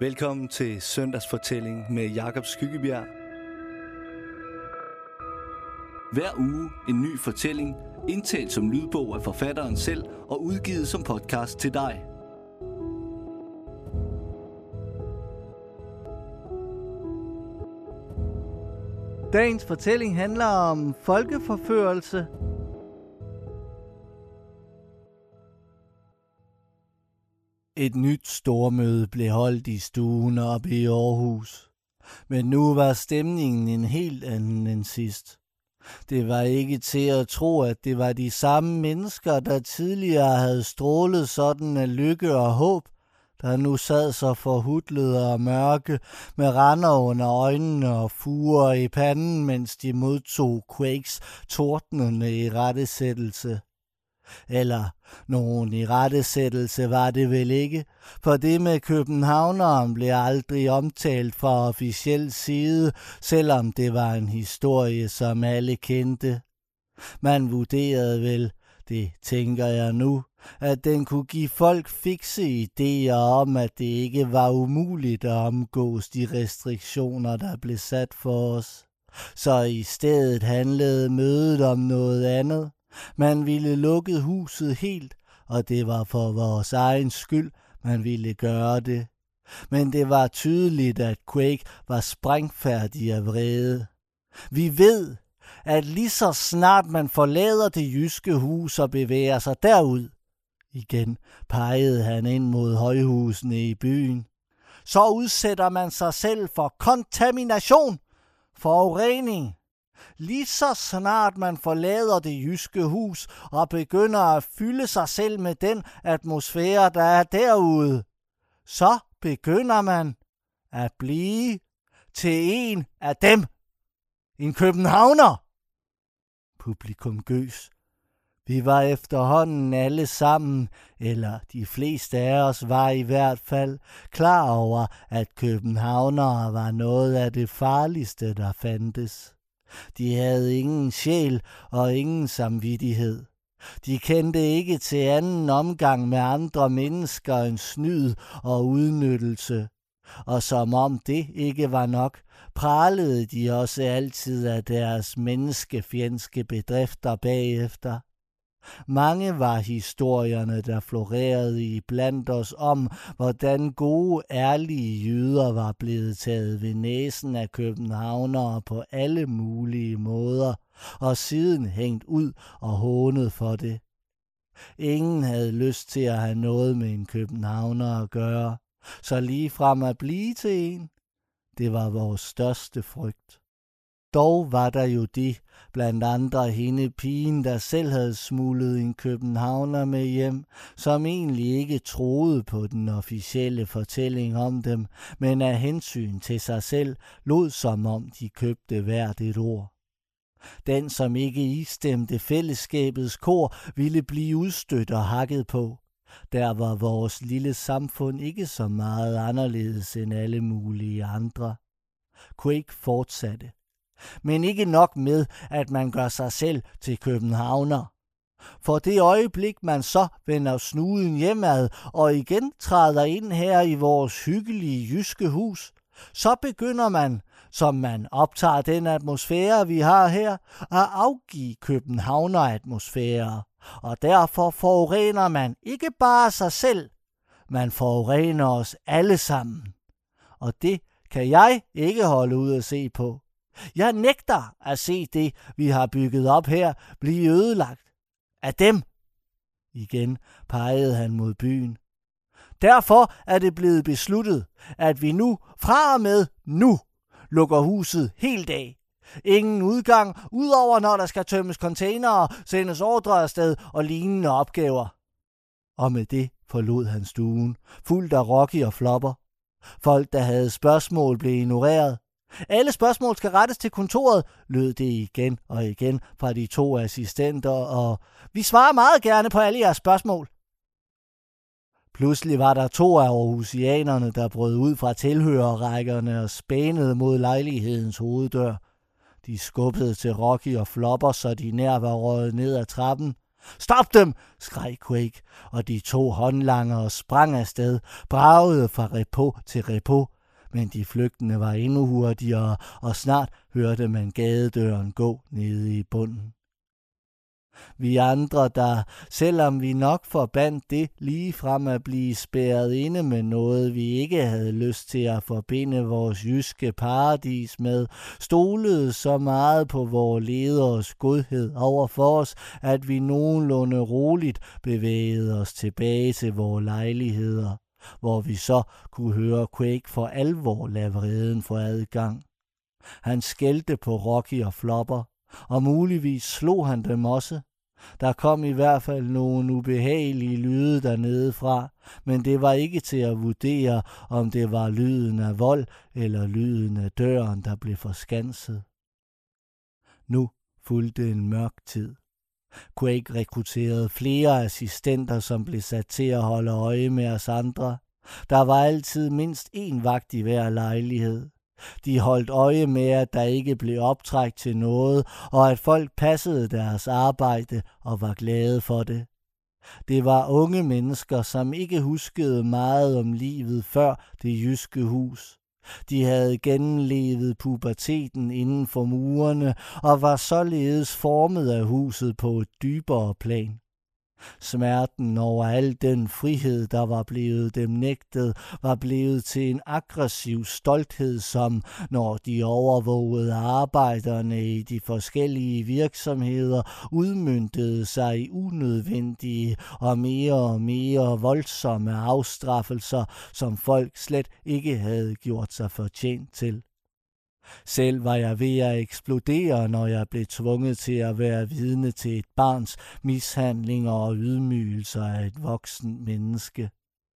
Velkommen til Søndagsfortælling med Jakob Skyggebjerg. Hver uge en ny fortælling, indtalt som lydbog af forfatteren selv og udgivet som podcast til dig. Dagens fortælling handler om folkeforførelse. Et nyt stormøde blev holdt i stuen oppe i Aarhus. Men nu var stemningen en helt anden end sidst. Det var ikke til at tro, at det var de samme mennesker, der tidligere havde strålet sådan af lykke og håb, der nu sad så forhudlede og mørke med render under øjnene og fuger i panden, mens de modtog Quakes tordnende irettesættelse. Eller nogen irettesættelse var det vel ikke, for det med københavneren blev aldrig omtalt fra officiel side, selvom det var en historie, som alle kendte. Man vurderede vel, det tænker jeg nu, at den kunne give folk fikse idéer om, at det ikke var umuligt at omgås de restriktioner, der blev sat for os. Så i stedet handlede mødet om noget andet. Man ville lukke huset helt, og det var for vores egen skyld, man ville gøre det. Men det var tydeligt, at Quake var sprængfærdig af vrede. Vi ved, at lige så snart man forlader det jyske hus og bevæger sig derud, igen pegede han ind mod højhusene i byen, så udsætter man sig selv for kontamination, forurening. Lige så snart man forlader det jyske hus og begynder at fylde sig selv med den atmosfære, der er derude, så begynder man at blive til en af dem. En københavner. Publikum gøs. Vi var efterhånden alle sammen, eller de fleste af os var i hvert fald, klar over, at københavnere var noget af det farligste, der fandtes. De havde ingen sjæl og ingen samvittighed. De kendte ikke til anden omgang med andre mennesker end snyd og udnyttelse. Og som om det ikke var nok, pralede de også altid af deres menneskefjendske bedrifter bagefter. Mange var historierne, der florerede i blandt os om, hvordan gode, ærlige jyder var blevet taget ved næsen af københavnere på alle mulige måder, og siden hængt ud og hånet for det. Ingen havde lyst til at have noget med en københavner at gøre, så ligefrem at blive til en, det var vores største frygt. Dog var der jo det, blandt andre hende pigen, der selv havde smuglet en københavner med hjem, som egentlig ikke troede på den officielle fortælling om dem, men af hensyn til sig selv lod som om de købte hvert et ord. Den, som ikke istemte fællesskabets kor, ville blive udstødt og hakket på. Der var vores lille samfund ikke så meget anderledes end alle mulige andre. Quake fortsatte. Men ikke nok med, at man gør sig selv til københavner. For det øjeblik, man så vender snuden hjemad og igen træder ind her i vores hyggelige jyske hus, så begynder man, som man optager den atmosfære, vi har her, at afgive københavner-atmosfære. Og derfor forurener man ikke bare sig selv, man forurener os alle sammen. Og det kan jeg ikke holde ud at se på. Jeg nægter at se det, vi har bygget op her, blive ødelagt af dem. Igen pegede han mod byen. Derfor er det blevet besluttet, at vi nu fra og med nu lukker huset helt af. Ingen udgang, udover når der skal tømmes containere, sendes ordre afsted og lignende opgaver. Og med det forlod han stuen, fuldt af Rocky og Flopper. Folk, der havde spørgsmål, blev ignoreret. Alle spørgsmål skal rettes til kontoret, lød det igen og igen fra de to assistenter, og vi svarer meget gerne på alle jeres spørgsmål. Pludselig var der to af aarhusianerne, der brød ud fra tilhørerrækkerne og spænede mod lejlighedens hoveddør. De skubbede til Rocky og Flopper, så de nær var røget ned ad trappen. Stop dem, skreg Quake, og de 2 håndlangere sprang afsted, bragede fra repo til repo. Men de flygtende var endnu hurtigere, og snart hørte man gadedøren gå nede i bunden. Vi andre, der, selvom vi nok forbandt det lige frem at blive spærret inde med noget, vi ikke havde lyst til at forbinde vores jyske paradis med, stolede så meget på vores lederes godhed over for os, at vi nogenlunde roligt bevægede os tilbage til vores lejligheder, hvor vi så kunne høre Quake for alvor lade vreden for adgang. Han skældte på Rocky og Flopper, og muligvis slog han dem også. Der kom i hvert fald nogle ubehagelige lyde dernede fra, men det var ikke til at vurdere, om det var lyden af vold eller lyden af døren, der blev forskanset. Nu fulgte en mørk tid. Quake rekrutterede flere assistenter, som blev sat til at holde øje med os andre. Der var altid mindst 1 vagt i hver lejlighed. De holdt øje med, at der ikke blev optræk til noget, og at folk passede deres arbejde og var glade for det. Det var unge mennesker, som ikke huskede meget om livet før det jyske hus. De havde gennemlevet puberteten inden for murene og var således formet af huset på et dybere plan. Smerten over al den frihed, der var blevet dem nægtet, var blevet til en aggressiv stolthed, som, når de overvågede arbejderne i de forskellige virksomheder, udmøntede sig i unødvendige og mere voldsomme afstraffelser, som folk slet ikke havde gjort sig fortjent til. Selv var jeg ved at eksplodere, når jeg blev tvunget til at være vidne til et barns mishandlinger og ydmygelser af et voksent menneske.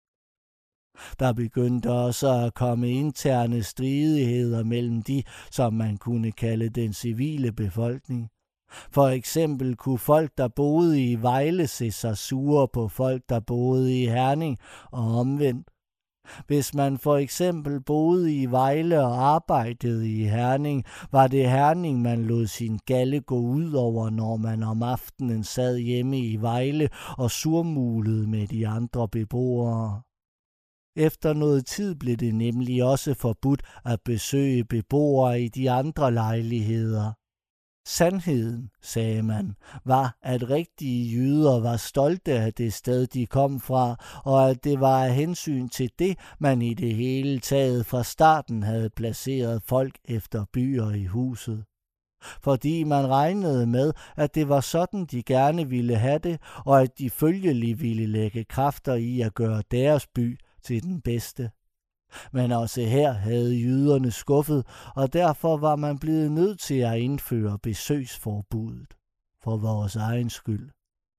Der begyndte også at komme interne stridigheder mellem de, som man kunne kalde den civile befolkning. For eksempel kunne folk, der boede i Vejle, se sig sure på folk, der boede i Herning og omvendt. Hvis man for eksempel boede i Vejle og arbejdede i Herning, var det Herning, man lod sin galle gå ud over, når man om aftenen sad hjemme i Vejle og surmulede med de andre beboere. Efter noget tid blev det nemlig også forbudt at besøge beboere i de andre lejligheder. Sandheden, sagde man, var, at rigtige jyder var stolte af det sted, de kom fra, og at det var af hensyn til det, man i det hele taget fra starten havde placeret folk efter byer i huset. Fordi man regnede med, at det var sådan, de gerne ville have det, og at de følgelig ville lægge kræfter i at gøre deres by til den bedste. Men også her havde jyderne skuffet, og derfor var man blevet nødt til at indføre besøgsforbuddet for vores egen skyld.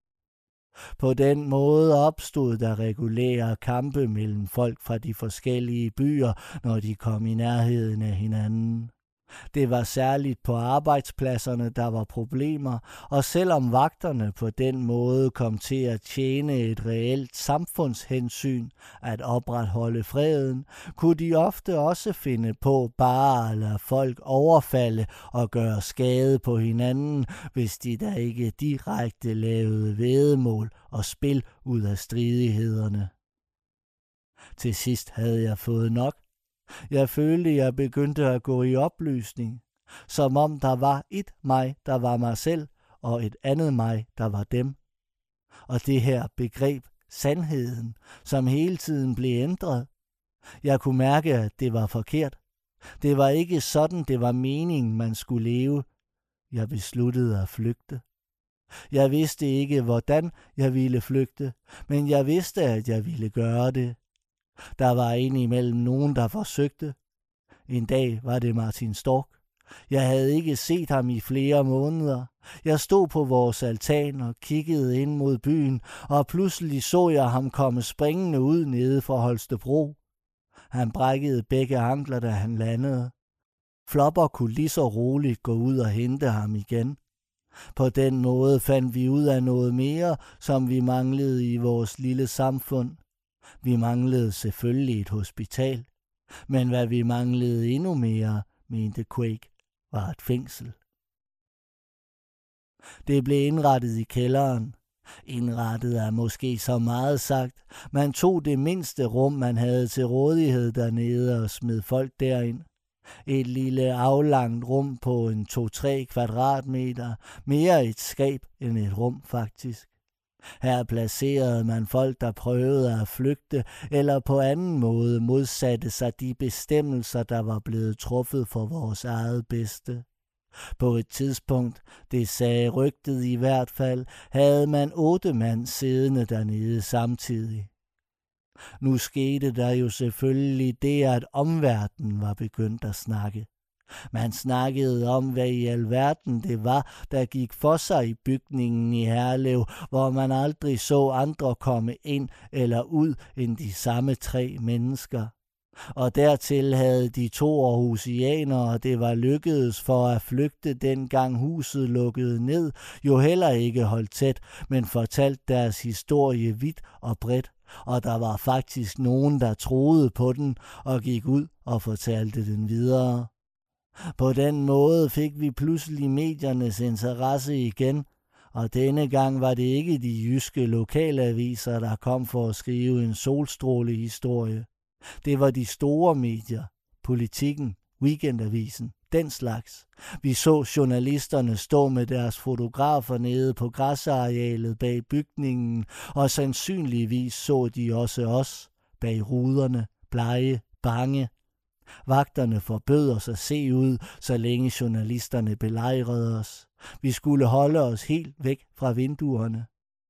På den måde opstod der regulære kampe mellem folk fra de forskellige byer, når de kom i nærheden af hinanden. Det var særligt på arbejdspladserne, der var problemer, og selvom vagterne på den måde kom til at tjene et reelt samfundshensyn at opretholde freden, kunne de ofte også finde på bare at lade folk overfalde og gøre skade på hinanden, hvis de da ikke direkte lavede væddemål og spil ud af stridighederne. Til sidst havde jeg fået nok. Jeg følte, jeg begyndte at gå i opløsning, som om der var et mig, der var mig selv, og et andet mig, der var dem. Og det her begreb, sandheden, som hele tiden blev ændret. Jeg kunne mærke, at det var forkert. Det var ikke sådan, det var meningen, man skulle leve. Jeg besluttede at flygte. Jeg vidste ikke, hvordan jeg ville flygte, men jeg vidste, at jeg ville gøre det. Der var indimellem nogen, der forsøgte. En dag var det Martin Stork. Jeg havde ikke set ham i flere måneder. Jeg stod på vores altan og kiggede ind mod byen, og pludselig så jeg ham komme springende ud nede fra Holstebro. Han brækkede begge ankler, da han landede. Flopper kunne lige så roligt gå ud og hente ham igen. På den måde fandt vi ud af noget mere, som vi manglede i vores lille samfund. Vi manglede selvfølgelig et hospital, men hvad vi manglede endnu mere, mente Quake, var et fængsel. Det blev indrettet i kælderen. Indrettet er måske så meget sagt. Man tog det mindste rum, man havde til rådighed dernede og smed folk derind. Et lille aflangt rum på en 2-3 kvadratmeter. Mere et skab end et rum faktisk. Her placerede man folk, der prøvede at flygte eller på anden måde modsatte sig de bestemmelser, der var blevet truffet for vores eget bedste. På et tidspunkt, det sagde rygtet i hvert fald, havde man 8 mand siddende dernede samtidig. Nu skete der jo selvfølgelig det, at omverdenen var begyndt at snakke. Man snakkede om, hvad i alverden det var, der gik for sig i bygningen i Herlev, hvor man aldrig så andre komme ind eller ud end de samme 3 mennesker. Og dertil havde de 2 aarhusianere, det var lykkedes for at flygte, dengang huset lukkede ned, jo heller ikke holdt tæt, men fortalt deres historie vidt og bredt. Og der var faktisk nogen, der troede på den og gik ud og fortalte den videre. På den måde fik vi pludselig mediernes interesse igen, og denne gang var det ikke de jyske lokalaviser, der kom for at skrive en solstrålehistorie. Det var de store medier, Politikken, Weekendavisen, den slags. Vi så journalisterne stå med deres fotografer nede på græsarealet bag bygningen, og sandsynligvis så de også os bag ruderne, blege, bange. Vagterne forbød os at se ud, så længe journalisterne belejrede os. Vi skulle holde os helt væk fra vinduerne.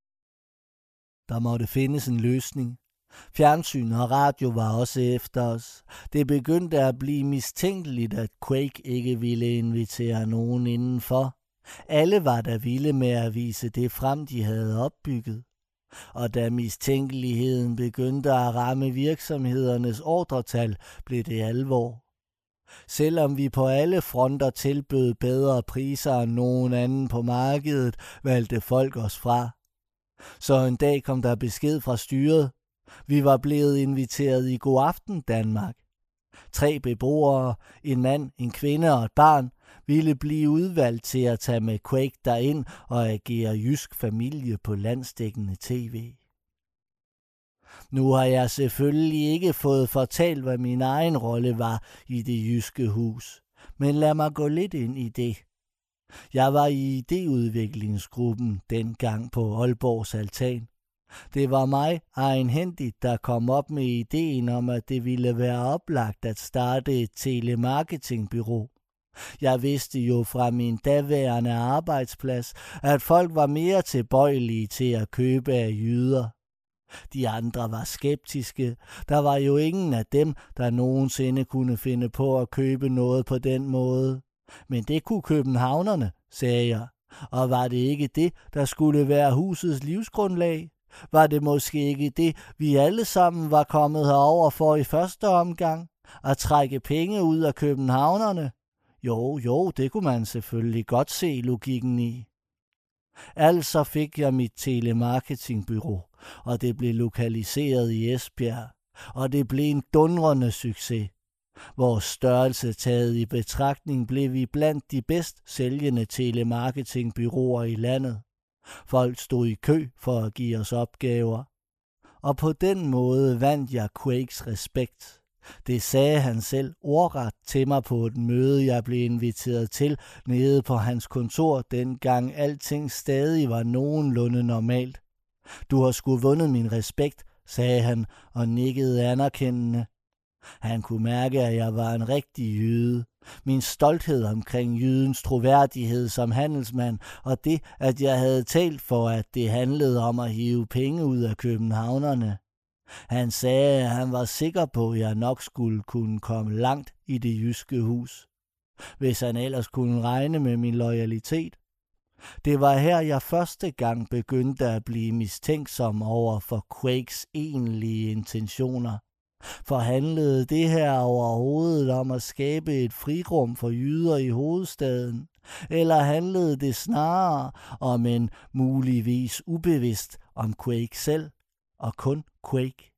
Der måtte findes en løsning. Fjernsyn og radio var også efter os. Det begyndte at blive mistænkeligt, at Quake ikke ville invitere nogen indenfor. Alle var da vilde med at vise det frem, de havde opbygget. Og da mistænkeligheden begyndte at ramme virksomhedernes ordretal, blev det alvor. Selvom vi på alle fronter tilbød bedre priser end nogen anden på markedet, valgte folk os fra. Så en dag kom der besked fra styret. Vi var blevet inviteret i God Aften Danmark. 3 beboere, en mand, en kvinde og et barn, ville blive udvalgt til at tage med Quake derind og agere jysk familie på landsdækkende tv. Nu har jeg selvfølgelig ikke fået fortalt, hvad min egen rolle var i det jyske hus, men lad mig gå lidt ind i det. Jeg var i idéudviklingsgruppen dengang på Aalborgs altan. Det var mig egenhændigt, der kom op med ideen om, at det ville være oplagt at starte et telemarketingbureau. Jeg vidste jo fra min daværende arbejdsplads, at folk var mere tilbøjelige til at købe af jyder. De andre var skeptiske. Der var jo ingen af dem, der nogensinde kunne finde på at købe noget på den måde. Men det kunne københavnerne, sagde jeg. Og var det ikke det, der skulle være husets livsgrundlag? Var det måske ikke det, vi alle sammen var kommet herover for i første omgang? At trække penge ud af københavnerne? Jo, det kunne man selvfølgelig godt se logikken i. Altså fik jeg mit telemarketingbureau, og det blev lokaliseret i Esbjerg, og det blev en dundrende succes. Vores størrelse taget i betragtning blev vi blandt de bedst sælgende telemarketingbureauer i landet. Folk stod i kø for at give os opgaver. Og på den måde vandt jeg Quakes respekt. Det sagde han selv ordret til mig på et møde, jeg blev inviteret til nede på hans kontor, dengang alting stadig var nogenlunde normalt. Du har sgu vundet min respekt, sagde han og nikkede anerkendende. Han kunne mærke, at jeg var en rigtig jyde. Min stolthed omkring jydens troværdighed som handelsmand, og det, at jeg havde talt for, at det handlede om at hive penge ud af københavnerne. Han sagde, at han var sikker på, at jeg nok skulle kunne komme langt i det jyske hus, hvis han ellers kunne regne med min loyalitet. Det var her, jeg første gang begyndte at blive mistænksom over for Quakes egentlige intentioner. For handlede det her overhovedet om at skabe et frirum for jyder i hovedstaden? Eller handlede det snarere om en muligvis ubevidst om Quake selv, og kun Quake?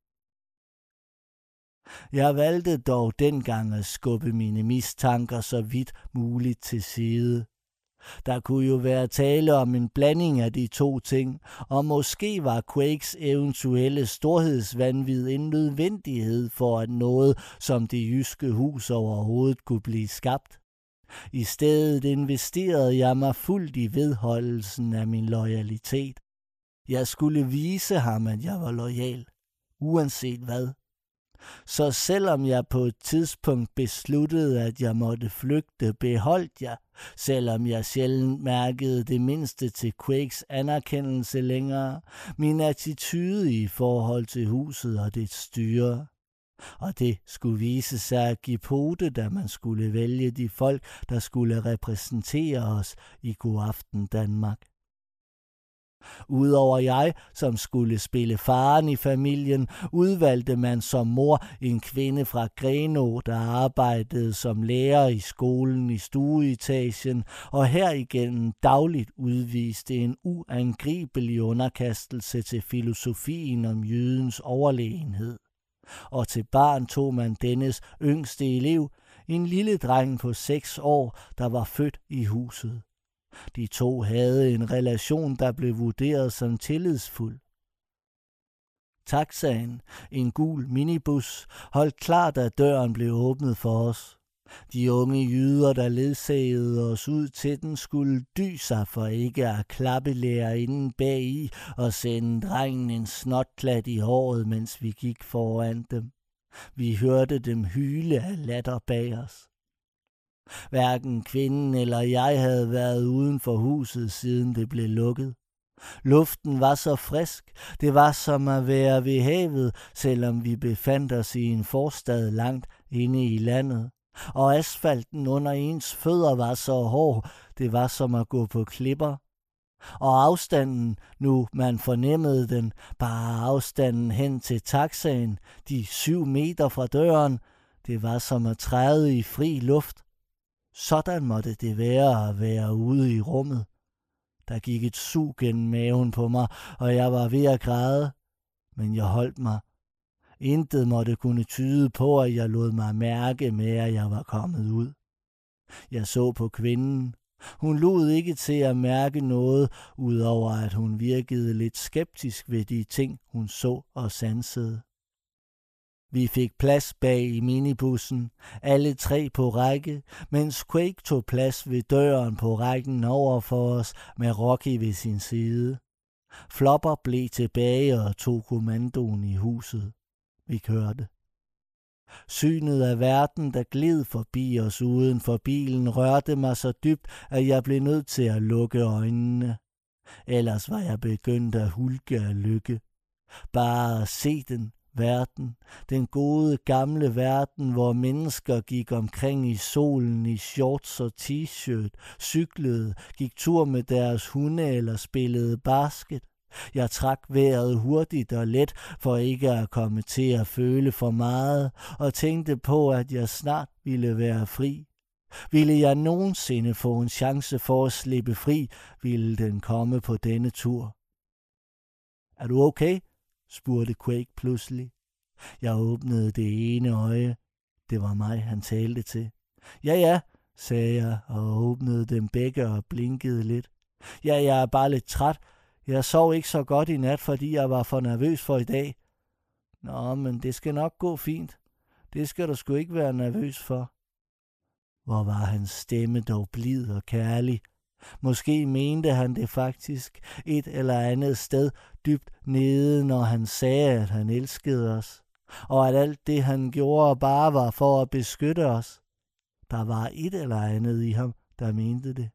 Jeg valgte dog dengang at skubbe mine mistanker så vidt muligt til side. Der kunne jo være tale om en blanding af de to ting, og måske var Quakes eventuelle storhedsvanvid en nødvendighed for, at noget som det jyske hus overhovedet kunne blive skabt. I stedet investerede jeg mig fuldt i vedholdelsen af min loyalitet. Jeg skulle vise ham, at jeg var loyal, uanset hvad. Så selvom jeg på et tidspunkt besluttede, at jeg måtte flygte, beholdt jeg, selvom jeg sjældent mærkede det mindste til Quakes anerkendelse længere, min attitude i forhold til huset og dets styre. Og det skulle vise sig at give pote, da man skulle vælge de folk, der skulle repræsentere os i Godaften Danmark. Udover jeg, som skulle spille faren i familien, udvalgte man som mor en kvinde fra Grenaa, der arbejdede som lærer i skolen i stueetagen, og herigennem dagligt udviste en uangribelig underkastelse til filosofien om jydens overlegenhed. Og til barn tog man dennes yngste elev, en lille dreng på 6 år, der var født i huset. De to havde en relation, der blev vurderet som tillidsfuld. Taxaen, en gul minibus, holdt klar, da døren blev åbnet for os. De unge jyder, der ledsagede os ud til den, skulle dy sig for ikke at klappe lærerinden bagi og sende drengen en snotklat i håret, mens vi gik foran dem. Vi hørte dem hyle af latter bag os. Hverken kvinden eller jeg havde været uden for huset, siden det blev lukket. Luften var så frisk, det var som at være ved havet, selvom vi befandt os i en forstad langt inde i landet. Og asfalten under ens fødder var så hård, det var som at gå på klipper. Og afstanden, nu man fornemmede den, bare afstanden hen til taxaen, de 7 meter fra døren, det var som at træde i fri luft. Sådan måtte det være at være ude i rummet. Der gik et sug gennem maven på mig, og jeg var ved at græde, men jeg holdt mig. Intet måtte kunne tyde på, at jeg lod mig mærke med, at jeg var kommet ud. Jeg så på kvinden. Hun lod ikke til at mærke noget, udover at hun virkede lidt skeptisk ved de ting, hun så og sansede. Vi fik plads bag i minibussen, alle 3 på række, mens Quake tog plads ved døren på rækken over for os med Rocky ved sin side. Flopper blev tilbage og tog kommandoen i huset. Vi kørte. Synet af verden, der gled forbi os uden for bilen, rørte mig så dybt, at jeg blev nødt til at lukke øjnene. Ellers var jeg begyndt at hulke af lykke. Bare at se den verden, den gode gamle verden, hvor mennesker gik omkring i solen i shorts og t-shirt, cyklede, gik tur med deres hunde eller spillede basket. Jeg trak vejret hurtigt og let for ikke at komme til at føle for meget, og tænkte på, at jeg snart ville være fri. Ville jeg nogensinde få en chance for at slippe fri, ville den komme på denne tur. Er du okay? Spurgte Quake pludselig. Jeg åbnede det ene øje. Det var mig, han talte til. Ja, sagde jeg og åbnede dem begge og blinkede lidt. Ja, jeg er bare lidt træt. Jeg sov ikke så godt i nat, fordi jeg var for nervøs for i dag. Nå, men det skal nok gå fint. Det skal du sgu ikke være nervøs for. Hvor var hans stemme dog blid og kærlig. Måske mente han det faktisk et eller andet sted dybt nede, når han sagde, at han elskede os, og at alt det, han gjorde, bare var for at beskytte os. Der var et eller andet i ham, der mente det.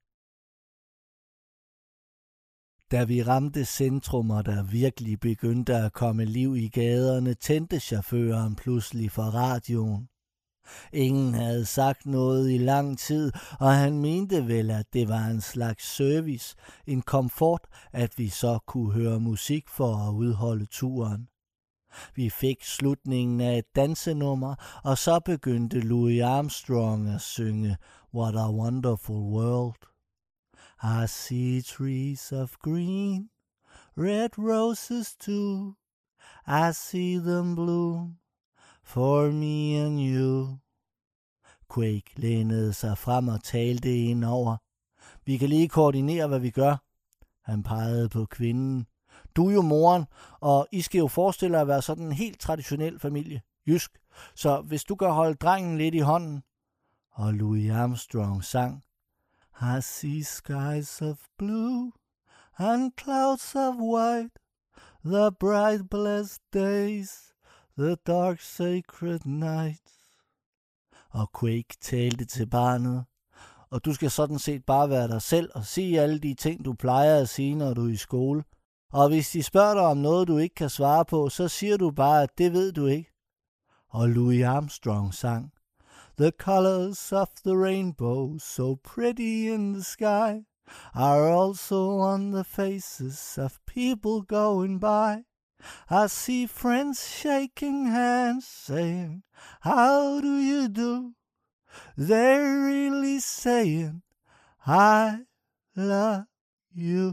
Da vi ramte centrum, og der virkelig begyndte at komme liv i gaderne, tændte chaufføren pludselig for radioen. Ingen havde sagt noget i lang tid, og han mente vel, at det var en slags service, en komfort, at vi så kunne høre musik for at udholde turen. Vi fik slutningen af et dansenummer, og så begyndte Louis Armstrong at synge What a Wonderful World. I see trees of green, red roses too. I see them bloom for me and you. Quake lænede sig frem og talte ind over. Vi kan lige koordinere, hvad vi gør. Han pegede på kvinden. Du er jo moren, og I skal jo forestille jer at være sådan en helt traditionel familie. Jysk. Så hvis du kan holde drengen lidt i hånden. Og Louis Armstrong sang. I see skies of blue and clouds of white, the bright blessed days, the dark sacred nights. Og Quake talte til barnet. Og du skal sådan set bare være dig selv og sige alle de ting, du plejer at sige, når du er i skole. Og hvis de spørger dig om noget, du ikke kan svare på, så siger du bare, at det ved du ikke. Og Louis Armstrong sang. The colors of the rainbow, so pretty in the sky, are also on the faces of people going by. I see friends shaking hands, saying, how do you do? They're really saying, I love you.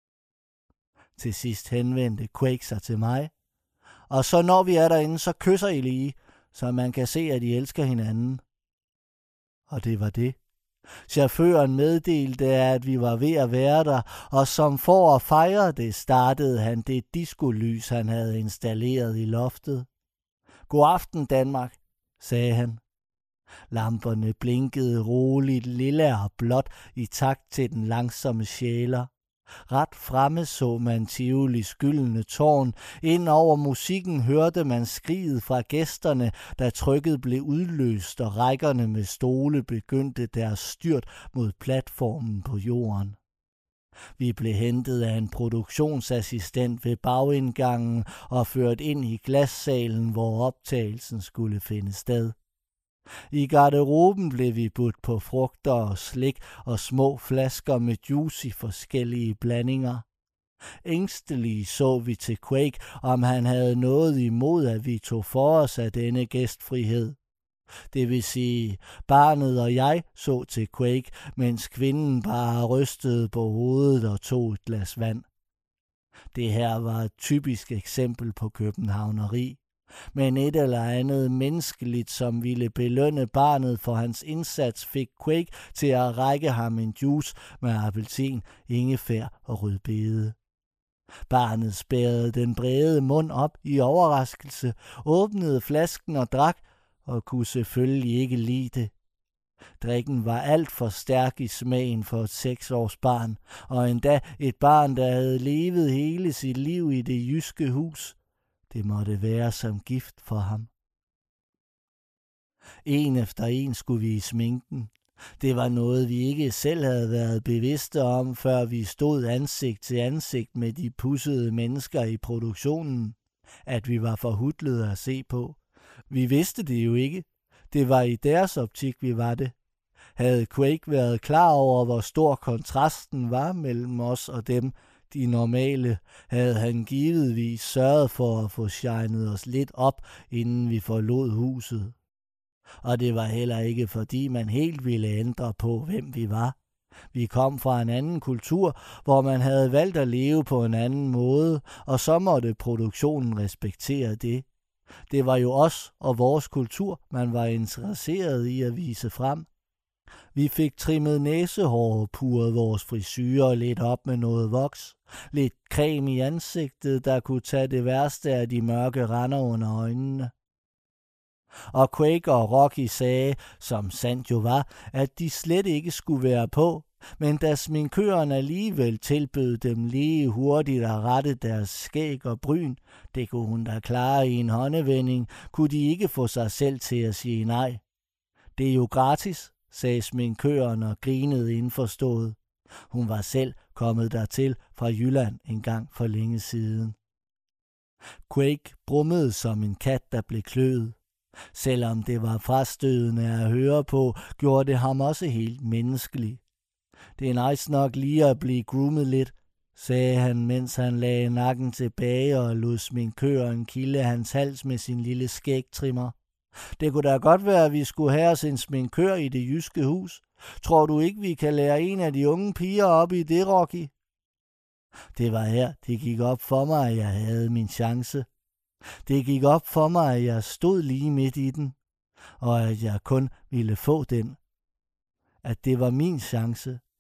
Til sidst henvendte Quake sig til mig. Og så når vi er derinde, så kysser I lige, så man kan se, at I elsker hinanden. Og det var det. Chaufføren meddelte, at vi var ved at være der, og som for at fejre det, startede han det diskolys, han havde installeret i loftet. God aften, Danmark, sagde han. Lamperne blinkede roligt, lilla og blåt i takt til den langsomme sjæler. Ret fremme så man Tivolis gyldne tårn. Ind over musikken hørte man skriget fra gæsterne, da trykket blev udløst, og rækkerne med stole begyndte deres styrt mod platformen på jorden. Vi blev hentet af en produktionsassistent ved bagindgangen og ført ind i glassalen, hvor optagelsen skulle finde sted. I garderoben blev vi budt på frugter og slik og små flasker med juice i forskellige blandinger. Ængstelige så vi til Quake, om han havde noget imod, at vi tog for os af denne gæstfrihed. Det vil sige, barnet og jeg så til Quake, mens kvinden bare rystede på hovedet og tog et glas vand. Det her var et typisk eksempel på københavneri. Men et eller andet menneskeligt, som ville belønne barnet for hans indsats, fik Quake til at række ham en juice med appelsin, ingefær og rødbede. Barnet spærrede den brede mund op i overraskelse, åbnede flasken og drak, og kunne selvfølgelig ikke lide det. Drikken var alt for stærk i smagen for et 6-års barn, og endda et barn, der havde levet hele sit liv i det jyske hus. Det måtte være som gift for ham. En efter en skulle vi i sminken. Det var noget, vi ikke selv havde været bevidste om, før vi stod ansigt til ansigt med de pudsede mennesker i produktionen. At vi var forhudlede at se på. Vi vidste det jo ikke. Det var i deres optik, vi var det. Havde Quake været klar over, hvor stor kontrasten var mellem os og dem, de normale, havde han givetvis sørget for at få shinet os lidt op, inden vi forlod huset. Og det var heller ikke, fordi man helt ville ændre på, hvem vi var. Vi kom fra en anden kultur, hvor man havde valgt at leve på en anden måde, og så måtte produktionen respektere det. Det var jo os og vores kultur, man var interesseret i at vise frem. Vi fik trimmet næsehår og puret vores frisyrer lidt op med noget voks. Lidt creme i ansigtet, der kunne tage det værste af de mørke render under øjnene. Og Quake og Rocky sagde, som sandt jo var, at de slet ikke skulle være på, men da sminkøren alligevel tilbød dem lige hurtigt at rette deres skæg og bryn, det kunne hun da klare i en håndevending, kunne de ikke få sig selv til at sige nej. Det er jo gratis, sagde sminkøren og grinede indforstået. Hun var selv kommet dertil fra Jylland en gang for længe siden. Quake brummede som en kat, der blev kløet. Selvom det var frastødende at høre på, gjorde det ham også helt menneskelig. Det er nice nok lige at blive groomet lidt, sagde han, mens han lagde nakken tilbage og lod sminkøren kilde hans hals med sin lille skægtrimmer. Det kunne da godt være, at vi skulle have os en sminkør i det jyske hus. Tror du ikke, vi kan lære en af de unge piger op i det, Rocky? Det var her, det gik op for mig, at jeg havde min chance. Det gik op for mig, at jeg stod lige midt i den, og at jeg kun ville få den. At det var min chance.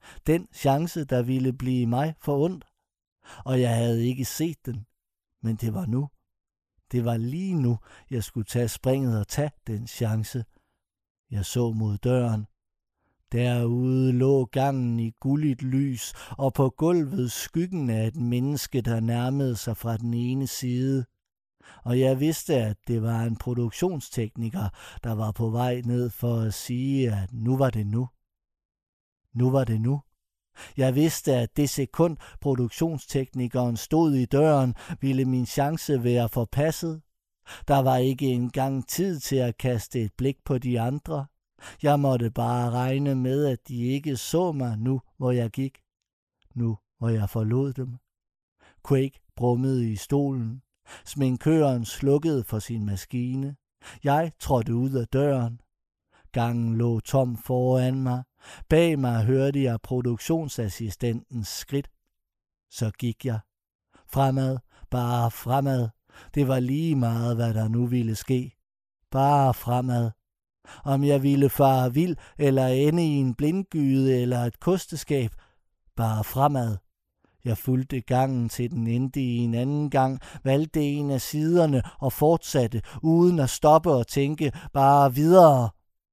Den chance, der ville blive mig forundt. Og jeg havde ikke set den. Men det var nu. Det var lige nu, jeg skulle tage springet og tage den chance. Jeg så mod døren. Derude lå gangen i gulligt lys, og på gulvet skyggen af et menneske, der nærmede sig fra den ene side. Og jeg vidste, at det var en produktionstekniker, der var på vej ned for at sige, at nu var det nu. Nu var det nu. Jeg vidste, at det sekund produktionsteknikeren stod i døren, ville min chance være forpasset. Der var ikke engang tid til at kaste et blik på de andre. Jeg måtte bare regne med, at de ikke så mig nu, hvor jeg gik. Nu, hvor jeg forlod dem. Quake brummede i stolen. Sminkøren slukkede for sin maskine. Jeg trådte ud af døren. Gangen lå tom foran mig. Bag mig hørte jeg produktionsassistentens skridt. Så gik jeg. Fremad, bare fremad. Det var lige meget, hvad der nu ville ske. Bare fremad. Om jeg ville fare vild eller ende i en blindgyde eller et kosteskab. Bare fremad. Jeg fulgte gangen til den endte i en anden gang, valgte en af siderne og fortsatte, uden at stoppe og tænke, bare videre.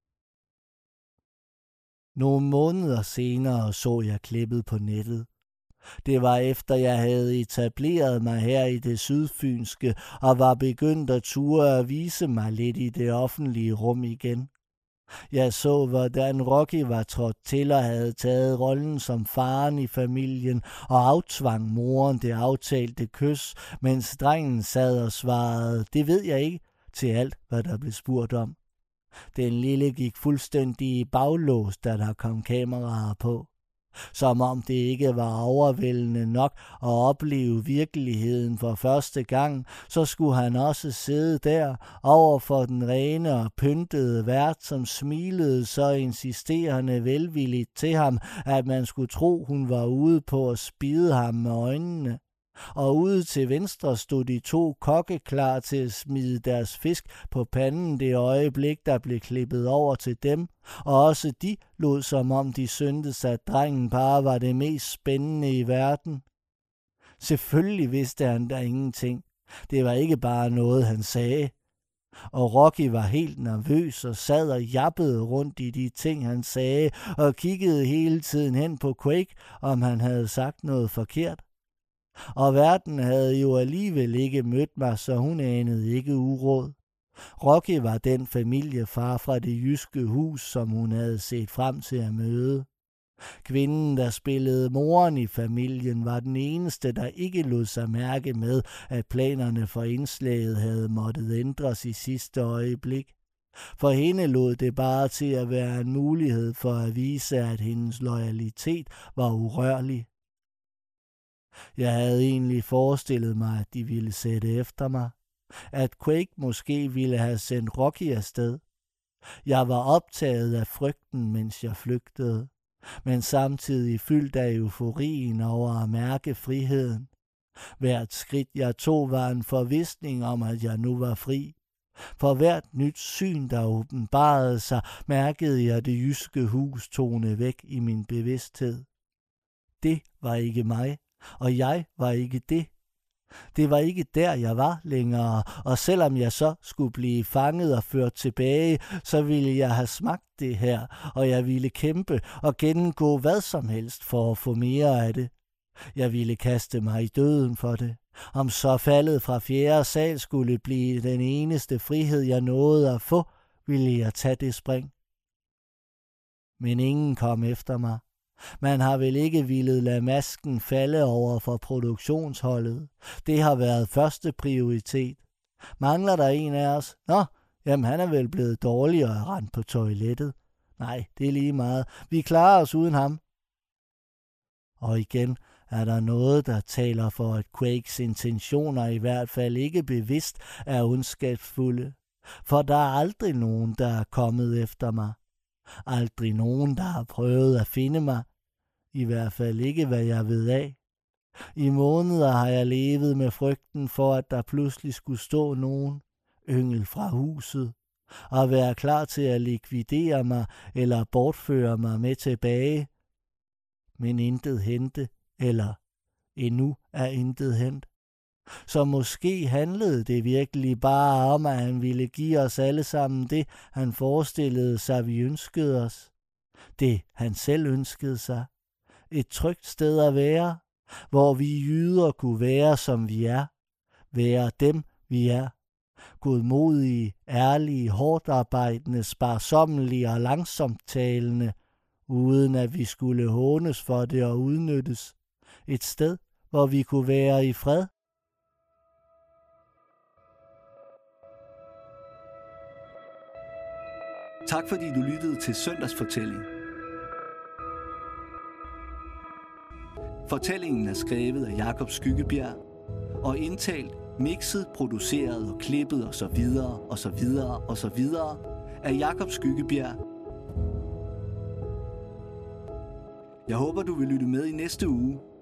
Nogle måneder senere så jeg klippet på nettet. Det var efter jeg havde etableret mig her i det sydfynske og var begyndt at ture at vise mig lidt i det offentlige rum igen. Jeg så, hvordan Rocky var trådt til og havde taget rollen som faren i familien og aftvang moren det aftalte kys, mens drengen sad og svarede, det ved jeg ikke, til alt, hvad der blev spurgt om. Den lille gik fuldstændig i baglås, da der kom kameraer på. Som om det ikke var overvældende nok at opleve virkeligheden for første gang, så skulle han også sidde der over for den rene og pyntede vært, som smilede så insisterende velvilligt til ham, at man skulle tro, hun var ude på at spide ham med øjnene. Og ude til venstre stod de to kokke klar til at smide deres fisk på panden det øjeblik, der blev klippet over til dem, og også de lod som om de syntes, at drengen bare var det mest spændende i verden. Selvfølgelig vidste han da ingenting. Det var ikke bare noget, han sagde. Og Rocky var helt nervøs og sad og jappede rundt i de ting, han sagde, og kiggede hele tiden hen på Quake, om han havde sagt noget forkert. Og verden havde jo alligevel ikke mødt mig, så hun anede ikke uråd. Rocky var den familiefar fra det jyske hus, som hun havde set frem til at møde. Kvinden, der spillede moren i familien, var den eneste, der ikke lod sig mærke med, at planerne for indslaget havde måttet ændres i sidste øjeblik. For hende lod det bare til at være en mulighed for at vise, at hendes loyalitet var urørlig. Jeg havde egentlig forestillet mig, at de ville sætte efter mig. At Quake måske ville have sendt Rocky afsted. Jeg var optaget af frygten, mens jeg flygtede, men samtidig fyldt af euforien over at mærke friheden. Hvert skridt jeg tog var en forvisning om, at jeg nu var fri. For hvert nyt syn, der åbenbarede sig, mærkede jeg det jyske hus tone væk i min bevidsthed. Det var ikke mig. Og jeg var ikke det. Det var ikke der, jeg var længere, og selvom jeg så skulle blive fanget og ført tilbage, så ville jeg have smagt det her, og jeg ville kæmpe og gennemgå hvad som helst for at få mere af det. Jeg ville kaste mig i døden for det. Om så faldet fra 4. sal skulle blive den eneste frihed, jeg nåede at få, ville jeg tage det spring. Men ingen kom efter mig. Man har vel ikke villet lade masken falde over for produktionsholdet. Det har været første prioritet. Mangler der en af os? Nå, jamen han er vel blevet dårlig og rendt på toilettet. Nej, det er lige meget. Vi klarer os uden ham. Og igen er der noget, der taler for, at Quakes intentioner i hvert fald ikke bevidst er ondskabsfulde. For der er aldrig nogen, der er kommet efter mig. Aldrig nogen, der har prøvet at finde mig. I hvert fald ikke, hvad jeg ved af. I måneder har jeg levet med frygten for, at der pludselig skulle stå nogen, yngel fra huset, og være klar til at likvidere mig eller bortføre mig med tilbage. men intet hente, eller endnu er intet hent. Så måske handlede det virkelig bare om, at han ville give os alle sammen det, han forestillede sig, vi ønskede os. Det, han selv ønskede sig. Et trygt sted at være, hvor vi jyder kunne være, som vi er. Være dem, vi er. Godmodige, ærlige, hårdarbejdende, sparsommelige og langsomtalende, uden at vi skulle hånes for det og udnyttes. Et sted, hvor vi kunne være i fred. Tak fordi du lyttede til Søndagsfortælling. Fortællingen er skrevet af Jakob Skyggebjerg og indtalt, mixet, produceret og klippet og så videre af Jakob Skyggebjerg. Jeg håber du vil lytte med i næste uge.